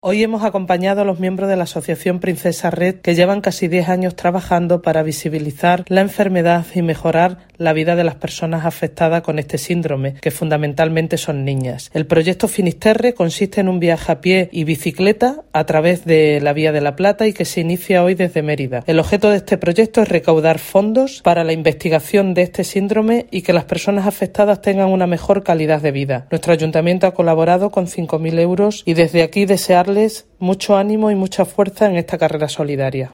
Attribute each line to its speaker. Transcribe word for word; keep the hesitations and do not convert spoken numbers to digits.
Speaker 1: Hoy hemos acompañado a los miembros de la Asociación Princesa Red, que llevan casi diez años trabajando para visibilizar la enfermedad y mejorar la vida de las personas afectadas con este síndrome, que fundamentalmente son niñas. El proyecto Finisterre consiste en un viaje a pie y bicicleta a través de la Vía de la Plata y que se inicia hoy desde Mérida. El objeto de este proyecto es recaudar fondos para la investigación de este síndrome y que las personas afectadas tengan una mejor calidad de vida. Nuestro ayuntamiento ha colaborado con cinco mil euros y desde aquí desearles mucho ánimo y mucha fuerza en esta carrera solidaria.